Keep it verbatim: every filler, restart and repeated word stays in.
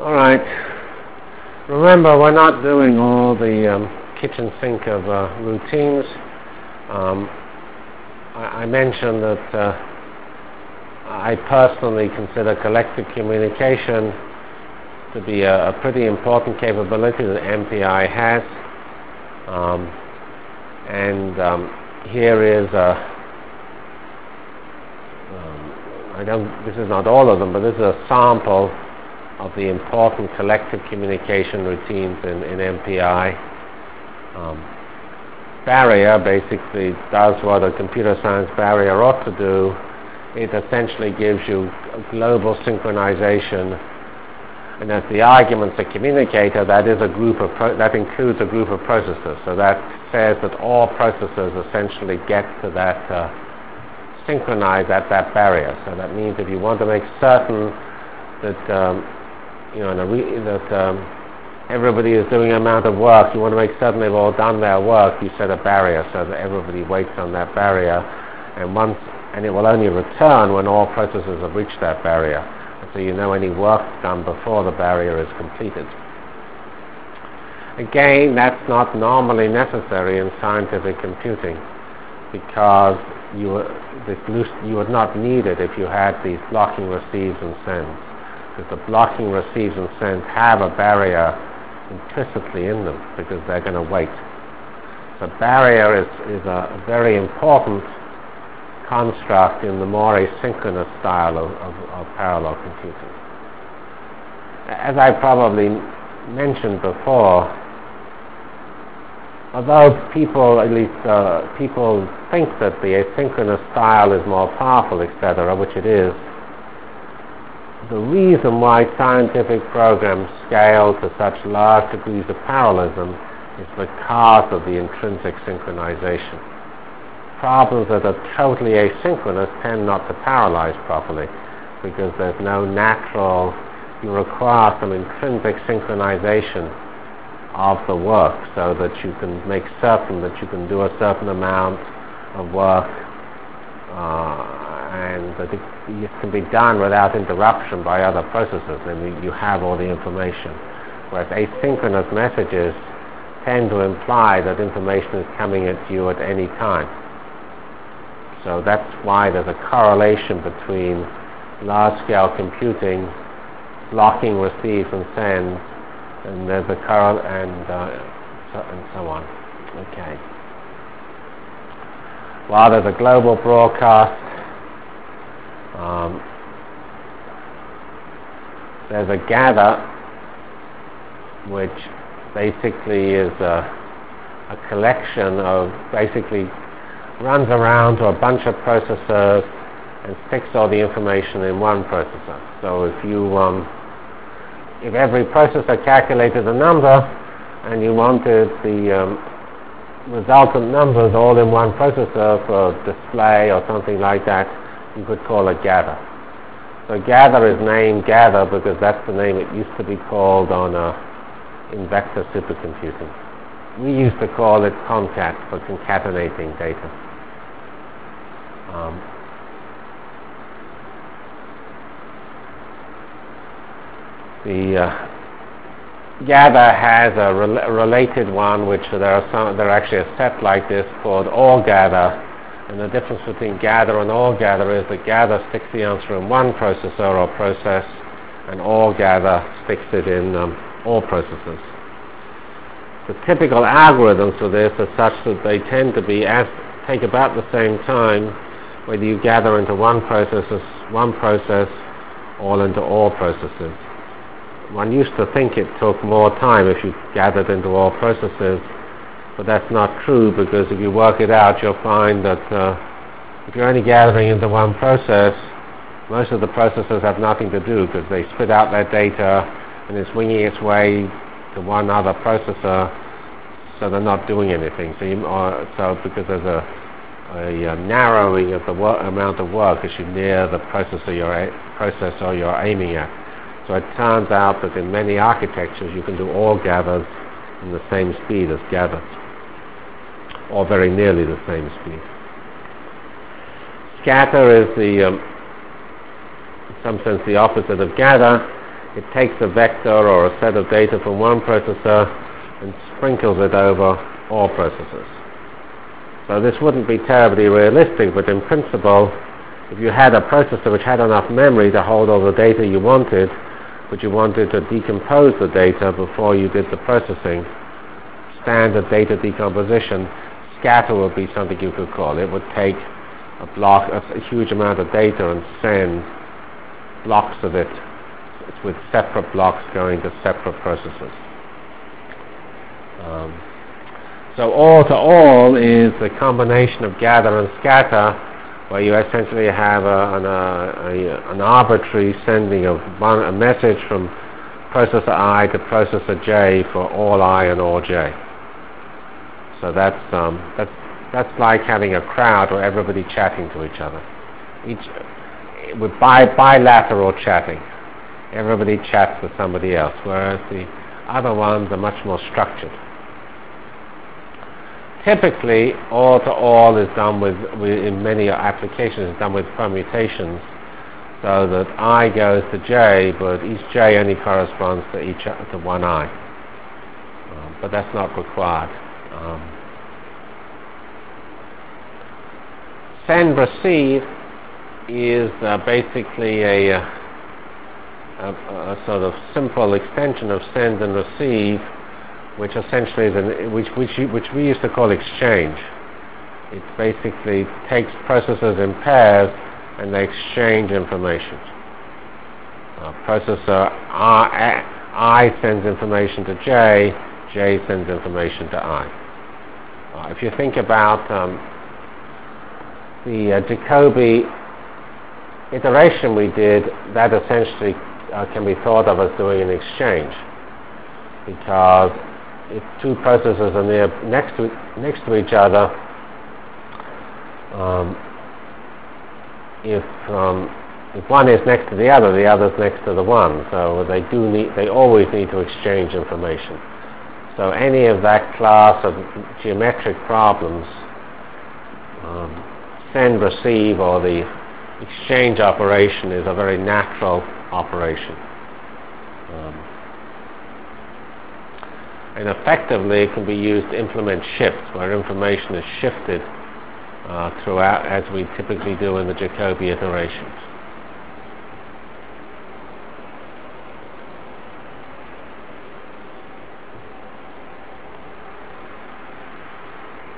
All right. Remember, we're not doing all the um, kitchen sink of uh, routines. Um, I, I mentioned that uh, I personally consider collective communication to be a, a pretty important capability that M P I has. Um, and um, here is a, um, I don't, this is not all of them, but this is a sample of the important collective communication routines in, in M P I. Um, barrier basically does what a computer science barrier ought to do. It essentially gives you a global synchronization, and as the arguments a communicator, that is a group of pro that includes a group of processors. So that says that all processors essentially get to that uh, synchronize at that barrier. So that means if you want to make certain that um, you know in a re that um, everybody is doing an amount of work, you want to make certain they've all done their work, you set a barrier so that everybody waits on that barrier, and once and it will only return when all processors have reached that barrier. And so you know any work done before the barrier is completed. Again, that's not normally necessary in scientific computing, because you, this, you would not need it if you had these blocking receives and sends, because the blocking receives and sends have a barrier implicitly in them because they're going to wait. The barrier is, is a very important construct in the more asynchronous style of, of, of parallel computing. As I probably mentioned before, although people, at least uh, people think that the asynchronous style is more powerful, et cetera, which it is, the reason why scientific programs scale to such large degrees of parallelism is because of the intrinsic synchronization. Problems that are totally asynchronous tend not to parallelize properly because there's no natural, you require some intrinsic synchronization of the work so that you can make certain that you can do a certain amount of work uh, and that it, it can be done without interruption by other processes, and you have all the information. Whereas asynchronous messages tend to imply that information is coming at you at any time. So that's why there's a correlation between large-scale computing, blocking receives and sends, and there's a correl and uh, so, and so on. Okay. While there's a global broadcast, um, there's a gather, which basically is a, a collection of basically runs around to a bunch of processors and sticks all the information in one processor. So if you, um, if every processor calculated a number and you wanted the um, resultant numbers all in one processor for display or something like that, you could call it gather. So gather is named gather because that's the name it used to be called on uh, in vector supercomputing. We used to call it concat for concatenating data. Um, the uh, gather has a rel related one, which there are some. There are actually a set like this called all gather, and the difference between gather and all gather is that gather sticks the answer in one processor or process, and all gather sticks it in um, all processors. The typical algorithms for this are such that they tend to be as take about the same time, whether you gather into one process, one process, or into all processes. One used to think it took more time if you gathered into all processes, but that's not true, because if you work it out, you'll find that uh, if you're only gathering into one process, most of the processors have nothing to do because they spit out their data and it's winging its way to one other processor, so they're not doing anything. So, you, or, so because there's a A, a narrowing of the amount of work as you near the processor you're, processor you're aiming at. So it turns out that in many architectures you can do all gathers in the same speed as gathers, or very nearly the same speed. Scatter is the, um, in some sense, the opposite of gather. it takes a vector or a set of data from one processor and sprinkles it over all processors. So this wouldn't be terribly realistic, but in principle, if you had a processor which had enough memory to hold all the data you wanted, but you wanted to decompose the data before you did the processing, standard data decomposition, scatter would be something you could call. It would take a block, a, a huge amount of data and send blocks of it with separate blocks going to separate processors. Um, so all to all is the combination of gather and scatter, where you essentially have a, an, a, a, an arbitrary sending of one, a message from processor I to processor J for all I and all J. So that's um, that's that's like having a crowd where everybody chatting to each other, each with bi bilateral chatting. Everybody chats with somebody else, whereas the other ones are much more structured. Typically, all to all is done with, with in many applications, is done with permutations, so that I goes to J, but each J only corresponds to each to one I. Um, but that's not required. Um, send receive is uh, basically a, a, a sort of simple extension of send and receive, which essentially is an, which which you, which we used to call exchange. It basically takes processors in pairs and they exchange information. Uh, processor I, I sends information to J, J sends information to I. Uh, if you think about um, the uh, Jacobi iteration we did, that essentially uh, can be thought of as doing an exchange, because if two processors are near next to next to each other, um, if um, if one is next to the other, the other is next to the one. So they do need, they always need to exchange information. So any of that class of geometric problems, um, send, receive, or the exchange operation is a very natural operation. Um, and effectively it can be used to implement shifts, where information is shifted uh, throughout, as we typically do in the Jacobi iterations.